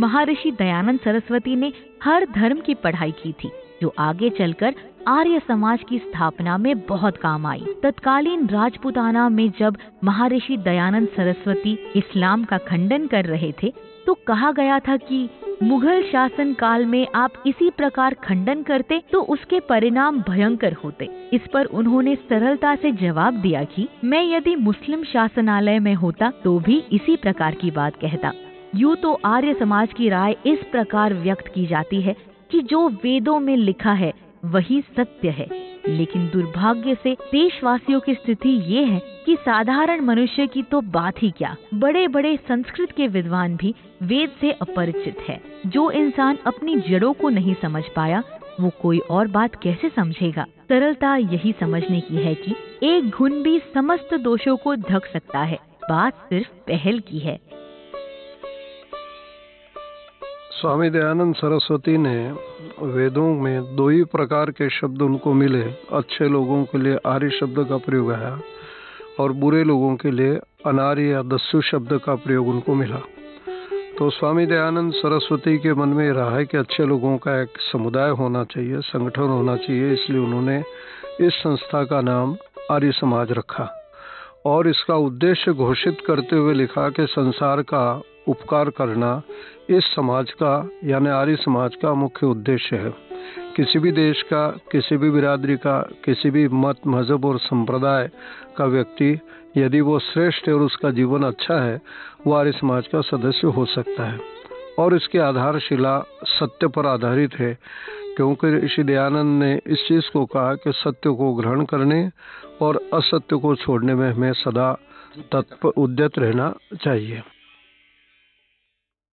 महर्षि दयानंद सरस्वती ने हर धर्म की पढ़ाई की थी, जो आगे चलकर आर्य समाज की स्थापना में बहुत काम आई। तत्कालीन राजपूताना में जब महर्षि दयानंद सरस्वती इस्लाम का खंडन कर रहे थे, तो कहा गया था कि मुगल शासन काल में आप इसी प्रकार खंडन करते तो उसके परिणाम भयंकर होते। इस पर उन्होंने सरलता से जवाब दिया कि मैं यदि मुस्लिम शासनालय में होता तो भी इसी प्रकार की बात कहता। यूँ तो आर्य समाज की राय इस प्रकार व्यक्त की जाती है कि जो वेदों में लिखा है वही सत्य है, लेकिन दुर्भाग्य से देशवासियों की स्थिति ये है कि साधारण मनुष्य की तो बात ही क्या, बड़े बड़े संस्कृत के विद्वान भी वेद से अपरिचित है। जो इंसान अपनी जड़ों को नहीं समझ पाया, वो कोई और बात कैसे समझेगा। सरलता यही समझने की है कि एक घुन भी समस्त दोषों को ढक सकता है, बात सिर्फ पहल की है। स्वामी दयानंद सरस्वती ने वेदों में दो ही प्रकार के शब्द उनको मिले। अच्छे लोगों के लिए आर्य शब्द का प्रयोग है और बुरे लोगों के लिए अनार्य या दस्यु शब्द का प्रयोग उनको मिला। तो स्वामी दयानंद सरस्वती के मन में रहा है कि अच्छे लोगों का एक समुदाय होना चाहिए, संगठन होना चाहिए, इसलिए उन्होंने इस संस्था का नाम आर्य समाज रखा और इसका उद्देश्य घोषित करते हुए लिखा कि संसार का उपकार करना इस समाज का यानी आर्य समाज का मुख्य उद्देश्य है। किसी भी देश का, किसी भी बिरादरी का, किसी भी मत, मजहब और संप्रदाय का व्यक्ति यदि वो श्रेष्ठ है और उसका जीवन अच्छा है, वो आर्य समाज का सदस्य हो सकता है। और इसकी आधारशिला सत्य पर आधारित है, क्योंकि ऋषि दयानंद ने इस चीज़ को कहा कि सत्य को ग्रहण करने और असत्य को छोड़ने में हमें सदा तत्पर उद्यत रहना चाहिए।